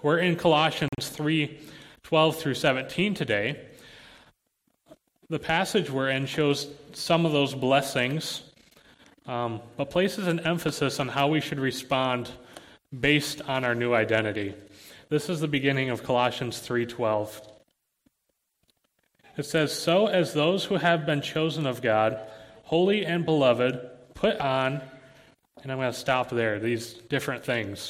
We're in Colossians 3:12 through 17 today. The passage we're in shows some of those blessings, but places an emphasis on how we should respond based on our new identity. This is the beginning of Colossians 3:12. It says, "So as those who have been chosen of God, holy and beloved, put on," and I'm going to stop there, these different things.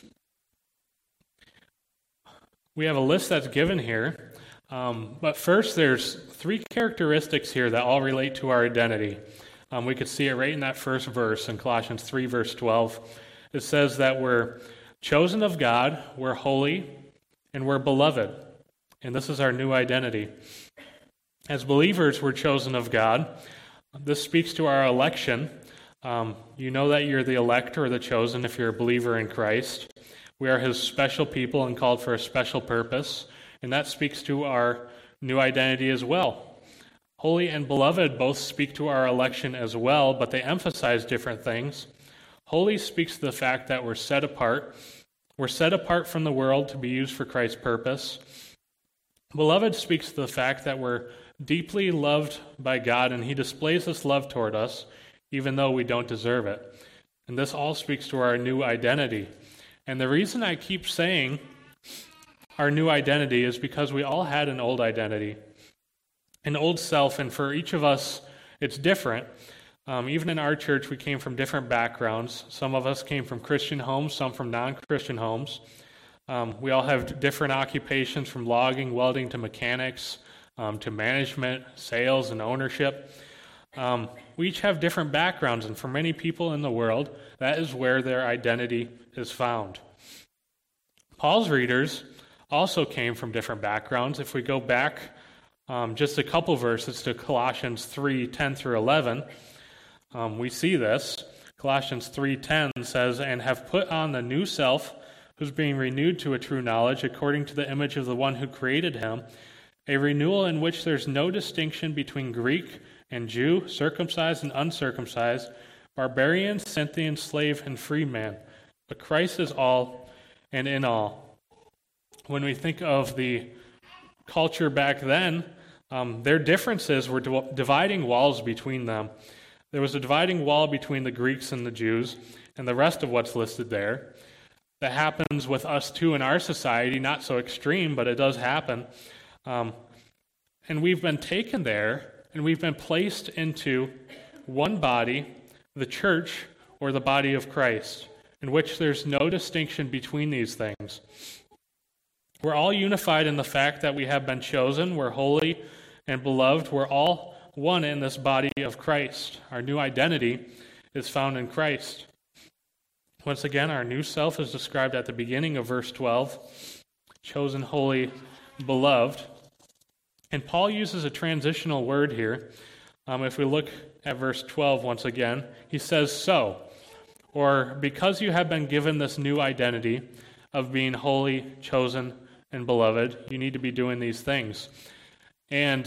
We have a list that's given here, but first there's three characteristics here that all relate to our identity. We could see it right in that first verse in Colossians 3, verse 12. It says that we're chosen of God, we're holy, and we're beloved. And this is our new identity. As believers, we're chosen of God. This speaks to our election. You know that you're the elect or the chosen if you're a believer in Christ. We are his special people and called for a special purpose. And that speaks to our new identity as well. Holy and beloved both speak to our election as well, but they emphasize different things. Holy speaks to the fact that we're set apart. We're set apart from the world to be used for Christ's purpose. Beloved speaks to the fact that we're deeply loved by God, and he displays this love toward us, even though we don't deserve it. And this all speaks to our new identity. And the reason I keep saying our new identity is because we all had an old identity, an old self, and for each of us, it's different. Even in our church, we came from different backgrounds. Some of us came from Christian homes, some from non-Christian homes. We all have different occupations, from logging, welding, to mechanics, to management, sales, and ownership. We each have different backgrounds, and for many people in the world, that is where their identity is found. Paul's readers also came from different backgrounds. If we go back just a couple verses to Colossians 3:10 through 11, we see this. Colossians 3:10 says, "And have put on the new self, who's being renewed to a true knowledge according to the image of the one who created him, a renewal in which there's no distinction between Greek and Jew, circumcised and uncircumcised, barbarian, Scythian, slave, and free man. But Christ is all and in all." When we think of the culture back then, their differences were dividing walls between them. There was a dividing wall between the Greeks and the Jews, and the rest of what's listed there. That happens with us too in our society, not so extreme, but it does happen. And we've been taken there, and we've been placed into one body, the church, or the body of Christ, in which there's no distinction between these things. We're all unified in the fact that we have been chosen, we're holy and beloved, we're all one in this body of Christ. Our new identity is found in Christ. Once again, our new self is described at the beginning of verse 12, chosen, holy, beloved. And Paul uses a transitional word here. If we look at verse 12 once again, he says, "So," or because you have been given this new identity of being holy, chosen, and beloved, you need to be doing these things. And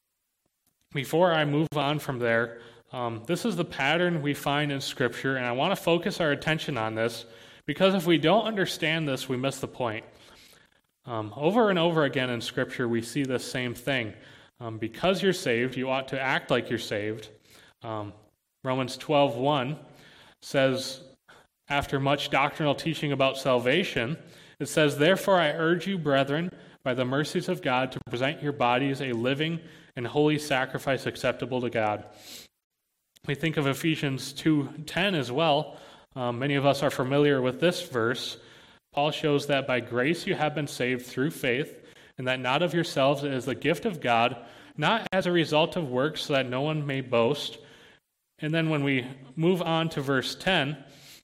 before I move on from there, this is the pattern we find in Scripture, and I want to focus our attention on this, because if we don't understand this, we miss the point. Over and over again in Scripture, we see this same thing. Because you're saved, you ought to act like you're saved. Romans 12:1 says, after much doctrinal teaching about salvation, it says, "Therefore I urge you, brethren, by the mercies of God, to present your bodies a living and holy sacrifice acceptable to God." We think of Ephesians 2:10 as well. Many of us are familiar with this verse. Paul shows that by grace you have been saved through faith, and that not of yourselves, it is the gift of God, not as a result of works, so that no one may boast. And then when we move on to verse 10,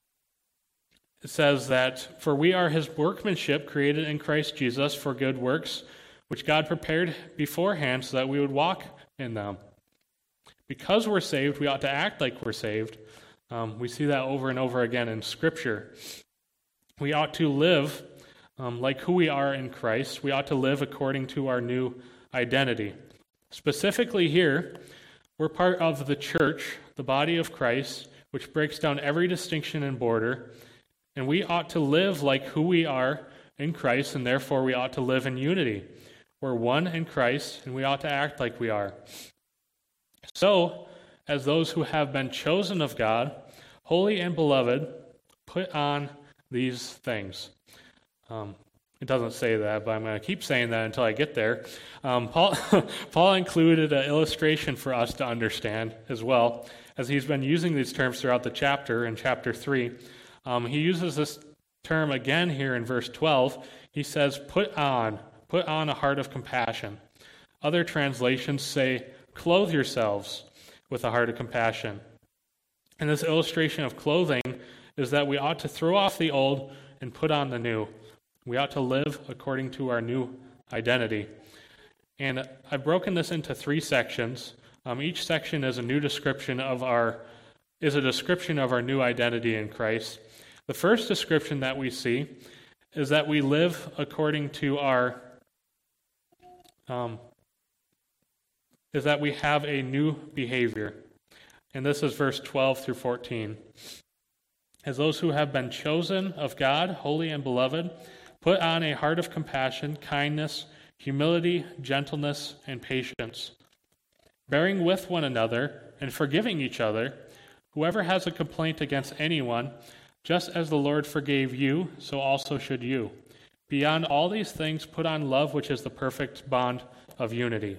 it says that, "For we are his workmanship, created in Christ Jesus for good works, which God prepared beforehand so that we would walk in them." Because we're saved, we ought to act like we're saved. We see that over and over again in Scripture. We ought to live like who we are in Christ. We ought to live according to our new identity. Specifically here, we're part of the church, the body of Christ, which breaks down every distinction and border, and we ought to live like who we are in Christ, and therefore we ought to live in unity. We're one in Christ, and we ought to act like we are. So, as those who have been chosen of God, holy and beloved, put on these things. It doesn't say that, but I'm going to keep saying that until I get there. Paul included an illustration for us to understand as well, as he's been using these terms throughout the chapter in chapter 3. He uses this term again here in verse 12. He says, put on a heart of compassion. Other translations say, clothe yourselves with a heart of compassion. And this illustration of clothing is that we ought to throw off the old and put on the new. We ought to live according to our new identity. And I've broken this into 3 sections. Each section is a description of our new identity in Christ. The first description that we see is that we live according to is that we have a new behavior. And this is verse 12 through 14. As those who have been chosen of God, holy and beloved, put on a heart of compassion, kindness, humility, gentleness, and patience, bearing with one another and forgiving each other. Whoever has a complaint against anyone, just as the Lord forgave you, so also should you. Beyond all these things, put on love, which is the perfect bond of unity.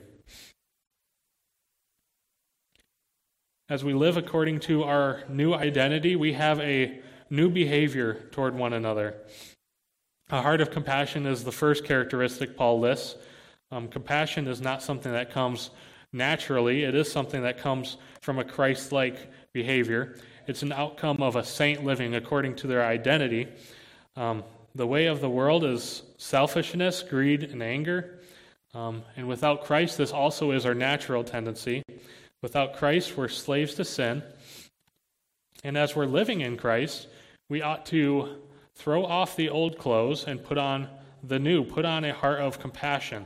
As we live according to our new identity, we have a new behavior toward one another. A heart of compassion is the first characteristic Paul lists. Compassion is not something that comes naturally. It is something that comes from a Christ-like behavior. It's an outcome of a saint living according to their identity. The way of the world is selfishness, greed, and anger. And without Christ, this also is our natural tendency. Without Christ, we're slaves to sin. And as we're living in Christ, we ought to throw off the old clothes and put on the new, put on a heart of compassion.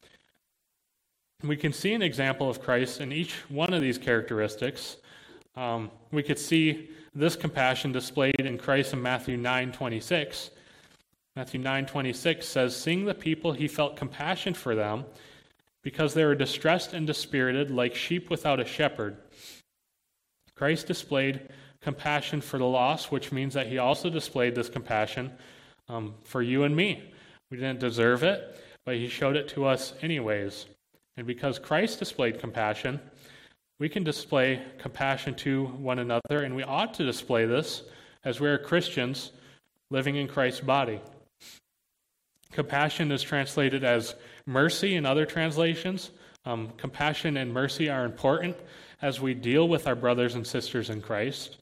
We can see an example of Christ in each one of these characteristics. We could see this compassion displayed in Christ in Matthew 9:26. Matthew 9:26 says, "Seeing the people, he felt compassion for them, because they were distressed and dispirited, like sheep without a shepherd." Christ displayed compassion for the lost, which means that he also displayed this compassion for you and me. We didn't deserve it, but he showed it to us anyways. And because Christ displayed compassion, we can display compassion to one another, and we ought to display this as we are Christians living in Christ's body. Compassion is translated as mercy in other translations. Compassion and mercy are important as we deal with our brothers and sisters in Christ.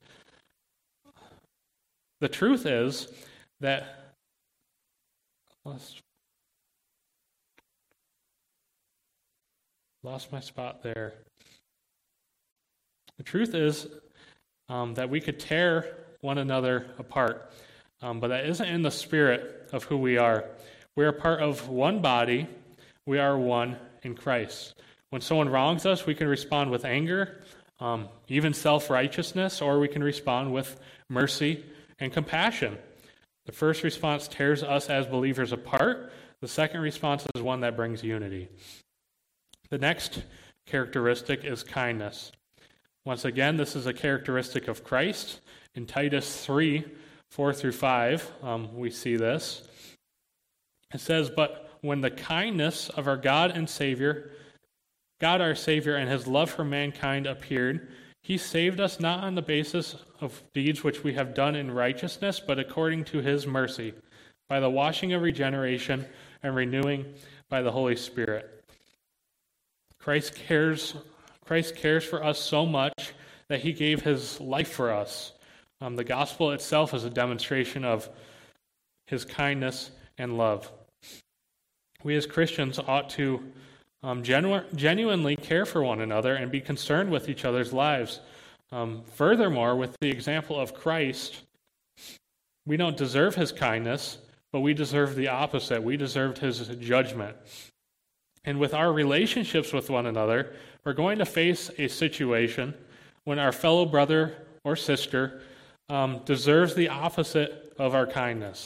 The truth is that lost my spot there. The truth is that we could tear one another apart, but that isn't in the spirit of who we are. We are part of one body. We are one in Christ. When someone wrongs us, we can respond with anger, even self-righteousness, or we can respond with mercy and compassion. The first response tears us as believers apart. The second response is one that brings unity. The next characteristic is kindness. Once again, this is a characteristic of Christ. In Titus 3:4-5, we see this. It says, "But when the kindness of our God our Savior, and his love for mankind appeared, he saved us not on the basis of deeds which we have done in righteousness, but according to his mercy, by the washing of regeneration and renewing by the Holy Spirit." Christ cares for us so much that he gave his life for us. The gospel itself is a demonstration of his kindness and love. We as Christians ought to genuinely care for one another and be concerned with each other's lives. Furthermore, with the example of Christ, we don't deserve his kindness, but we deserve the opposite. We deserved his judgment. And with our relationships with one another, we're going to face a situation when our fellow brother or sister deserves the opposite of our kindness.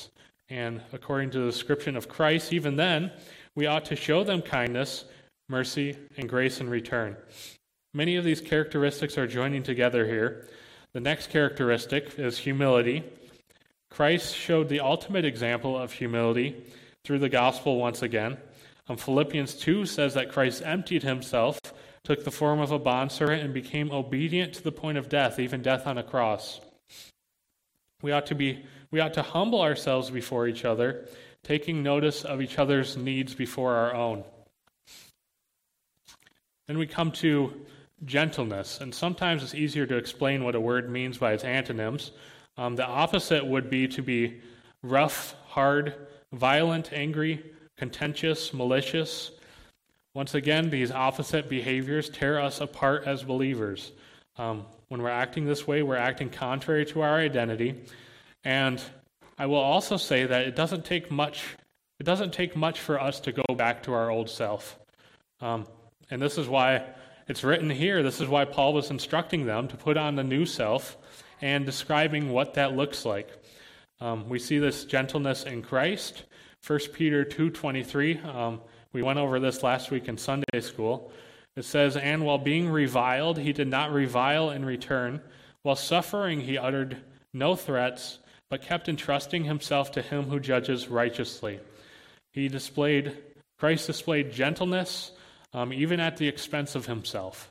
And according to the description of Christ, even then, we ought to show them kindness, mercy, and grace in return. Many of these characteristics are joining together here. The next characteristic is humility. Christ showed the ultimate example of humility through the gospel once again. Philippians 2 says that Christ emptied himself, took the form of a bondservant, and became obedient to the point of death, even death on a cross. We ought to humble ourselves before each other, taking notice of each other's needs before our own. Then we come to gentleness, and sometimes it's easier to explain what a word means by its antonyms. The opposite would be to be rough, hard, violent, angry, contentious, malicious. Once again, these opposite behaviors tear us apart as believers. When we're acting this way, we're acting contrary to our identity. And I will also say that it doesn't take much for us to go back to our old self. And this is why it's written here. This is why Paul was instructing them to put on the new self and describing what that looks like. We see this gentleness in Christ. 1 Peter 2:23, we went over this last week in Sunday school. It says, "And while being reviled, he did not revile in return. While suffering, he uttered no threats, but kept entrusting himself to him who judges righteously." Christ displayed gentleness, even at the expense of himself.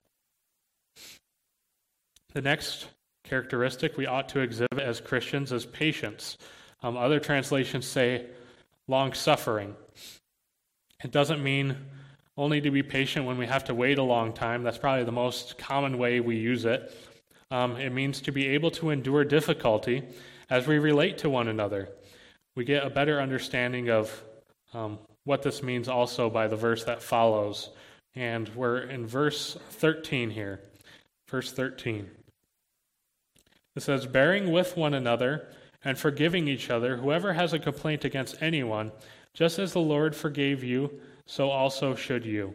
The next characteristic we ought to exhibit as Christians is patience. Other translations say long-suffering. It doesn't mean only to be patient when we have to wait a long time. That's probably the most common way we use it. It means to be able to endure difficulty as we relate to one another. We get a better understanding of what this means also by the verse that follows. And we're in verse 13 here. Verse 13. It says, "Bearing with one another and forgiving each other, whoever has a complaint against anyone, just as the Lord forgave you, so also should you."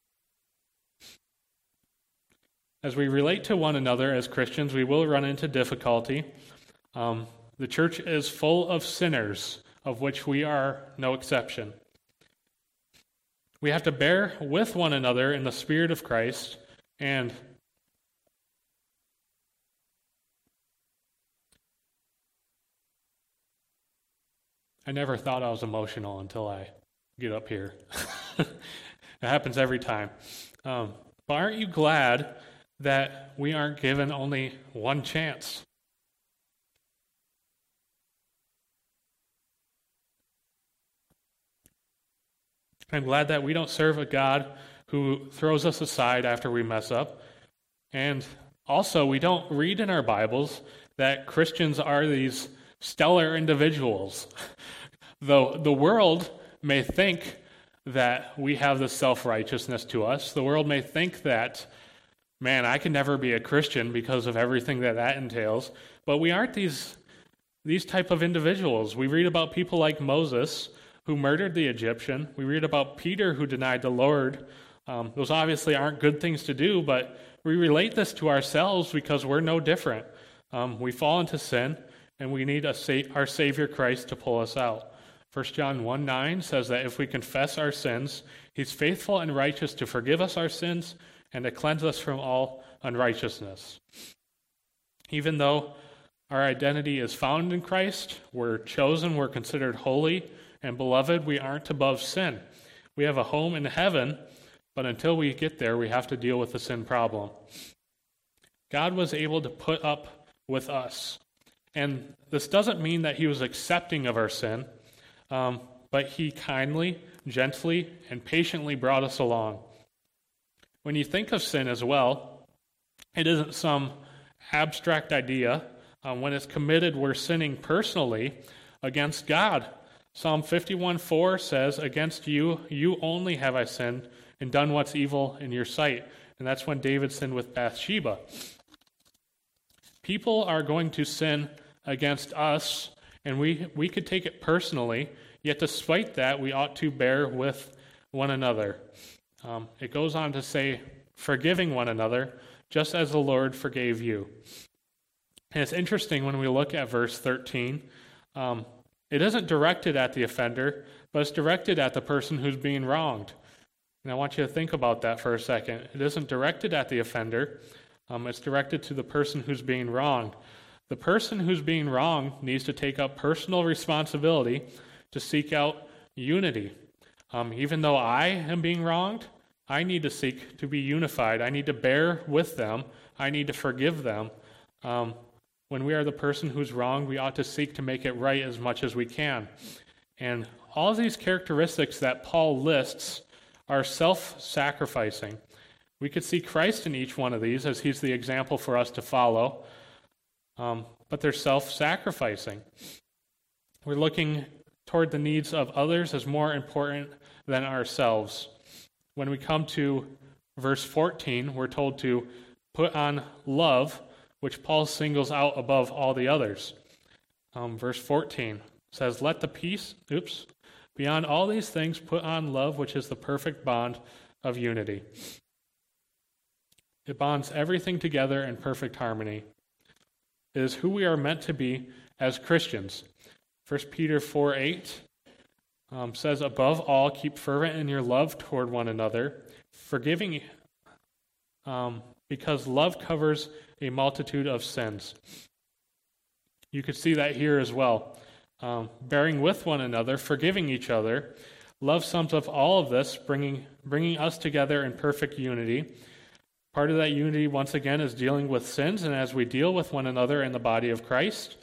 As we relate to one another as Christians, we will run into difficulty. The church is full of sinners, of which we are no exception. We have to bear with one another in the Spirit of Christ, and I never thought I was emotional until I get up here. It happens every time. But aren't you glad that we aren't given only one chance? I'm glad that we don't serve a God who throws us aside after we mess up. And also, we don't read in our Bibles that Christians are these stellar individuals. Though the world may think that we have this self-righteousness to us. The world may think that, man, I can never be a Christian because of everything that entails. But we aren't these type of individuals. We read about people like Moses, who murdered the Egyptian. We read about Peter, who denied the Lord. Those obviously aren't good things to do, but we relate this to ourselves because we're no different. We fall into sin, and we need our Savior Christ to pull us out. 1 John 1:9 says that if we confess our sins, he's faithful and righteous to forgive us our sins and to cleanse us from all unrighteousness. Even though our identity is found in Christ, we're chosen, we're considered holy and beloved, we aren't above sin. We have a home in heaven, but until we get there, we have to deal with the sin problem. God was able to put up with us. And this doesn't mean that he was accepting of our sin, but he kindly, gently, and patiently brought us along. When you think of sin as well, it isn't some abstract idea. When it's committed, we're sinning personally against God. Psalm 51:4 says, "Against you, you only have I sinned and done what's evil in your sight." And that's when David sinned with Bathsheba. People are going to sin against us, and we could take it personally, yet despite that, we ought to bear with one another. It goes on to say, forgiving one another, just as the Lord forgave you. And it's interesting when we look at verse 13, It isn't directed at the offender, but it's directed at the person who's being wronged. And I want you to think about that for a second. It isn't directed at the offender. It's directed to the person who's being wronged. The person who's being wronged needs to take up personal responsibility to seek out unity. Even though I am being wronged, I need to seek to be unified. I need to bear with them. I need to forgive them. When we are the person who's wronged, we ought to seek to make it right as much as we can. And all of these characteristics that Paul lists are self-sacrificing. We could see Christ in each one of these as he's the example for us to follow, but they're self-sacrificing. We're looking toward the needs of others as more important than ourselves. When we come to verse 14, we're told to put on love, which Paul singles out above all the others. Verse 14 says, let the peace, beyond all these things, put on love, which is the perfect bond of unity. It bonds everything together in perfect harmony. It is who we are meant to be as Christians. 1 Peter 4:8 says, above all, keep fervent in your love toward one another, forgiving, because love covers a multitude of sins. You could see that here as well. Bearing with one another, forgiving each other. Love sums up all of this, bringing us together in perfect unity. Part of that unity, once again, is dealing with sins, and as we deal with one another in the body of Christ,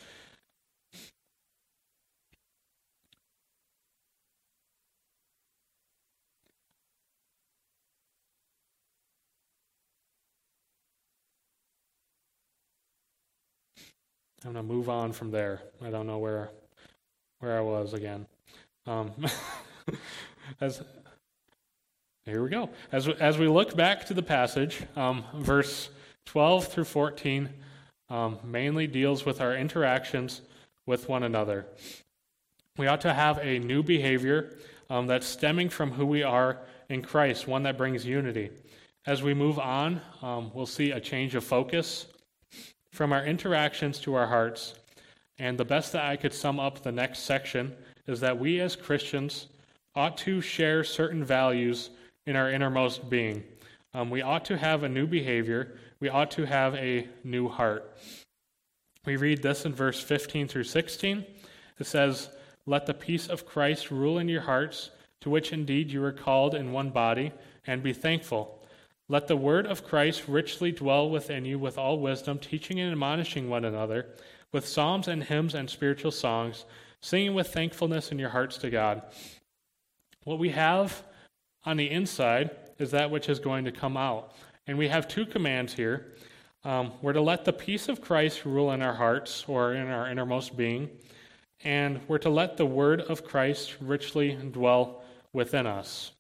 I'm going to move on from there. I don't know where I was again. Here we go. As we look back to the passage, verse 12 through 14 mainly deals with our interactions with one another. We ought to have a new behavior that's stemming from who we are in Christ, one that brings unity. As we move on, we'll see a change of focus from our interactions to our hearts. And the best that I could sum up the next section is that we as Christians ought to share certain values in our innermost being. We ought to have a new behavior. We ought to have a new heart. We read this in verse 15 through 16. It says, let the peace of Christ rule in your hearts, to which indeed you are called in one body, and be thankful. Let the word of Christ richly dwell within you with all wisdom, teaching and admonishing one another, with psalms and hymns and spiritual songs, singing with thankfulness in your hearts to God. What we have on the inside is that which is going to come out. And we have two commands here. We're to let the peace of Christ rule in our hearts, or in our innermost being, and we're to let the word of Christ richly dwell within us.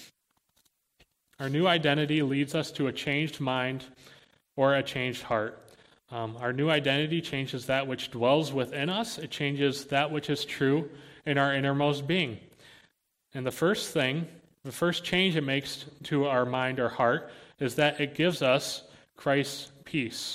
Our new identity leads us to a changed mind or a changed heart. Our new identity changes that which dwells within us. It changes that which is true in our innermost being. And the first change it makes to our mind or heart is that it gives us Christ's peace.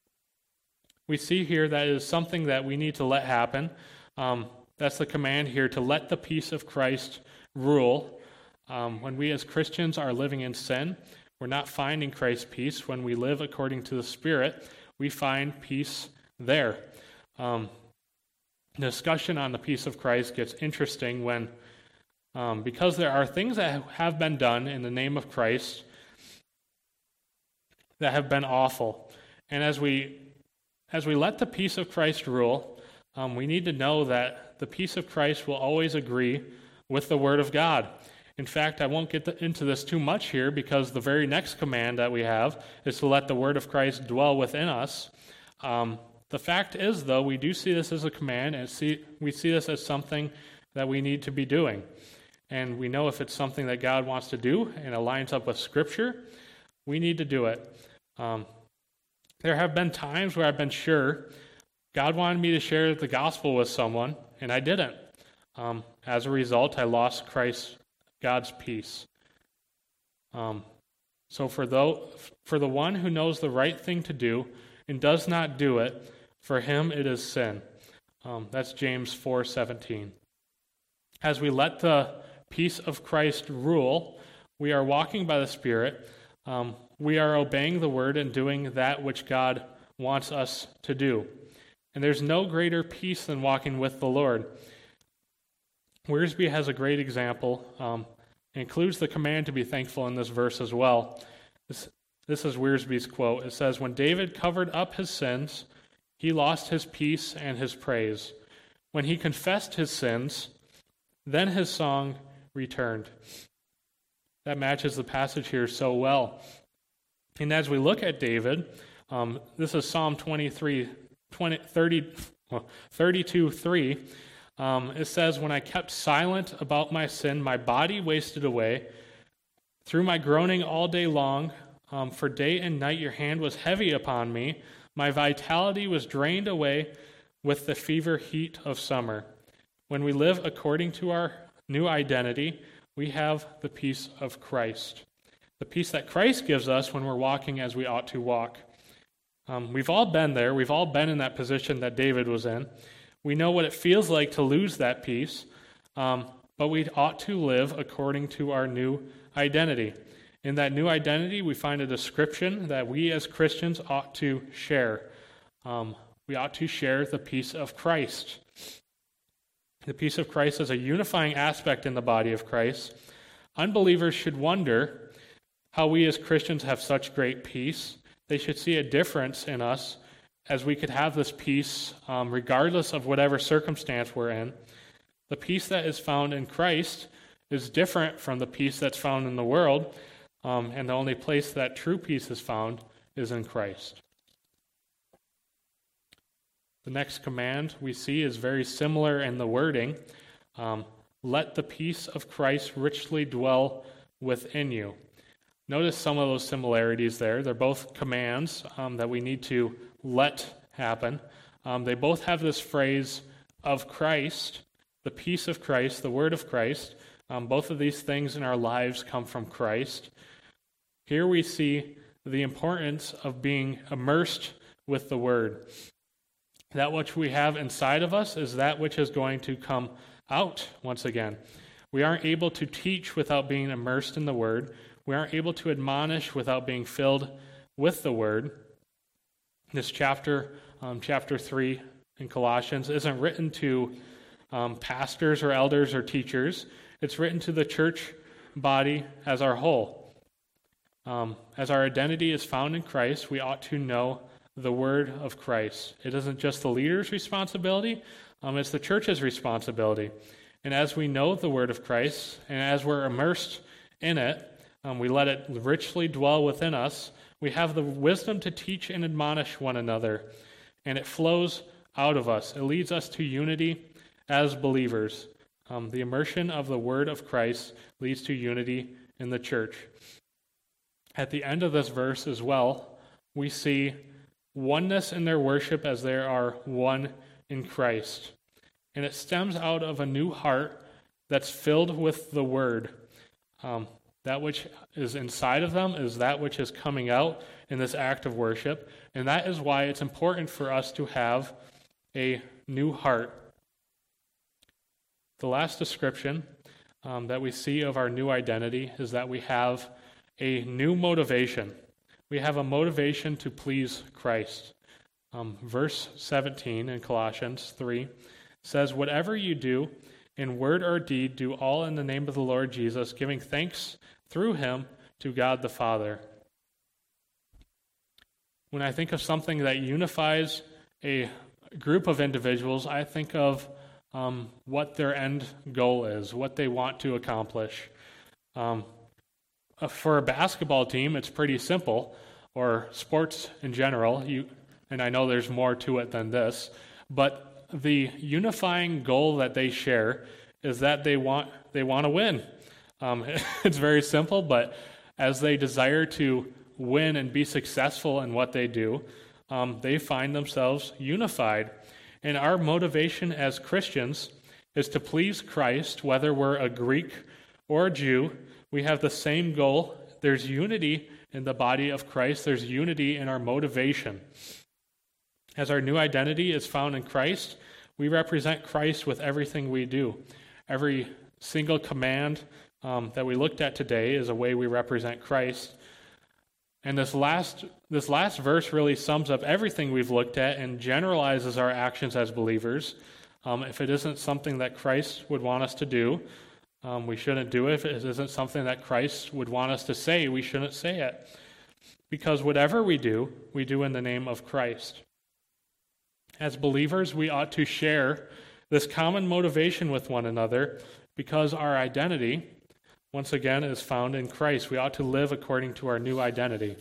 We see here that it is something that we need to let happen. That's the command here, to let the peace of Christ rule. When we as Christians are living in sin, we're not finding Christ's peace. When we live according to the Spirit, we find peace there. The discussion on the peace of Christ gets interesting when, because there are things that have been done in the name of Christ that have been awful. And as we let the peace of Christ rule, we need to know that the peace of Christ will always agree with the Word of God. In fact, I won't get into this too much here, because the very next command that we have is to let the word of Christ dwell within us. The fact is, though, we do see this as a command, and we see this as something that we need to be doing. And we know if it's something that God wants to do and aligns up with Scripture, we need to do it. There have been times where I've been sure God wanted me to share the gospel with someone, and I didn't. As a result, I lost God's peace. So for the one who knows the right thing to do and does not do it, for him it is sin. That's James 4:17. As we let the peace of Christ rule, we are walking by the Spirit. We are obeying the Word and doing that which God wants us to do. And there's no greater peace than walking with the Lord. Wiersbe has a great example. Includes the command to be thankful in this verse as well. This is Wiersbe's quote. It says, "When David covered up his sins, he lost his peace and his praise. When he confessed his sins, then his song returned." That matches the passage here so well. And as we look at David, this is Psalm 32:3. It says, "When I kept silent about my sin, my body wasted away. Through my groaning all day long, for day and night your hand was heavy upon me. My vitality was drained away with the fever heat of summer." When we live according to our new identity, we have the peace of Christ. The peace that Christ gives us when we're walking as we ought to walk. We've all been there. We've all been in that position that David was in. We know what it feels like to lose that peace, but we ought to live according to our new identity. In that new identity, we find a description that we as Christians ought to share. We ought to share the peace of Christ. The peace of Christ is a unifying aspect in the body of Christ. Unbelievers should wonder how we as Christians have such great peace. They should see a difference in us as we could have this peace regardless of whatever circumstance we're in. The peace that is found in Christ is different from the peace that's found in the world, and the only place that true peace is found is in Christ. The next command we see is very similar in the wording. Let the peace of Christ richly dwell within you. Notice some of those similarities there. They're both commands that we need to let happen. They both have this phrase of Christ, the peace of Christ, the word of Christ. Both of these things in our lives come from Christ. Here we see the importance of being immersed with the word. That which we have inside of us is that which is going to come out once again. We aren't able to teach without being immersed in the word. We aren't able to admonish without being filled with the word. This chapter, chapter 3 in Colossians, isn't written to pastors or elders or teachers. It's written to the church body as our whole. As our identity is found in Christ, we ought to know the word of Christ. It isn't just the leader's responsibility, it's the church's responsibility. And as we know the word of Christ, and as we're immersed in it, we let it richly dwell within us, we have the wisdom to teach and admonish one another, and it flows out of us. It leads us to unity as believers. The immersion of the word of Christ leads to unity in the church. At the end of this verse as well, we see oneness in their worship as they are one in Christ. And it stems out of a new heart that's filled with the word. That which is inside of them is that which is coming out in this act of worship. And that is why it's important for us to have a new heart. The last description that we see of our new identity is that we have a new motivation. We have a motivation to please Christ. Verse 17 in Colossians 3 says, "Whatever you do, in word or deed, do all in the name of the Lord Jesus, giving thanks through him to God the Father." When I think of something that unifies a group of individuals, I think of what their end goal is, what they want to accomplish. For a basketball team, it's pretty simple, or sports in general, and I know there's more to it than this, but the unifying goal that they share is that they want to win. It's very simple, but as they desire to win and be successful in what they do, they find themselves unified. And our motivation as Christians is to please Christ, whether we're a Greek or a Jew. We have the same goal. There's unity in the body of Christ. There's unity in our motivation. As our new identity is found in Christ, We represent Christ with everything we do. Every single command that we looked at today is a way we represent Christ. And this last verse really sums up everything we've looked at and generalizes our actions as believers. If it isn't something that Christ would want us to do, we shouldn't do it. If it isn't something that Christ would want us to say, we shouldn't say it. Because whatever we do in the name of Christ. As believers, we ought to share this common motivation with one another because our identity, once again, is found in Christ. We ought to live according to our new identity.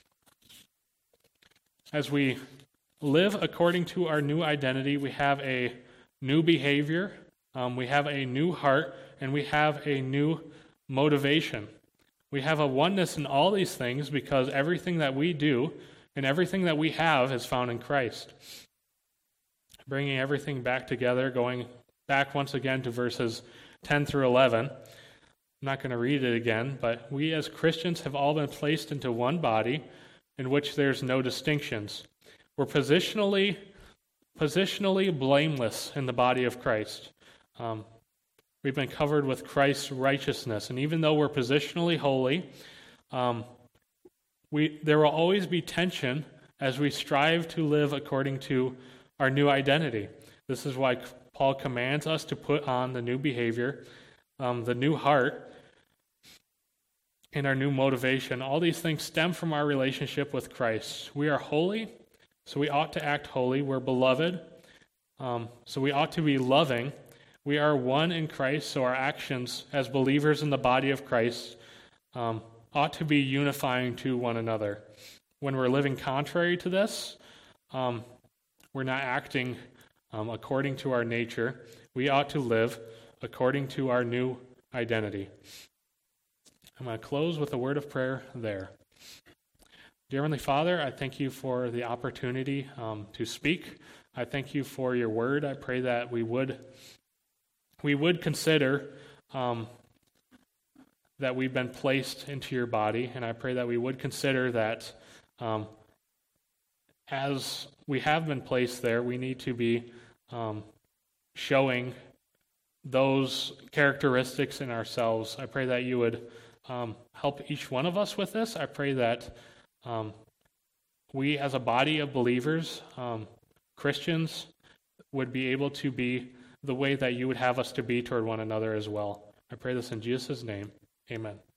As we live according to our new identity, we have a new behavior, we have a new heart, and we have a new motivation. We have a oneness in all these things because everything that we do and everything that we have is found in Christ. Bringing everything back together, going back once again to verses 10 through 11. I'm not going to read it again, but we as Christians have all been placed into one body in which there's no distinctions. We're positionally blameless in the body of Christ. We've been covered with Christ's righteousness, and even though we're positionally holy, there will always be tension as we strive to live according to our new identity. This is why Paul commands us to put on the new behavior, the new heart, and our new motivation. All these things stem from our relationship with Christ. We are holy, so we ought to act holy. We're beloved, so we ought to be loving. We are one in Christ, so our actions as believers in the body of Christ ought to be unifying to one another. When we're living contrary to this, we're not acting according to our nature. We ought to live according to our new identity. I'm going to close with a word of prayer there. Dear Heavenly Father, I thank you for the opportunity to speak. I thank you for your word. I pray that we would consider that we've been placed into your body, and I pray that we would consider that as we have been placed there, we need to be showing those characteristics in ourselves. I pray that you would help each one of us with this. I pray that we as a body of believers, Christians, would be able to be the way that you would have us to be toward one another as well. I pray this in Jesus' name. Amen.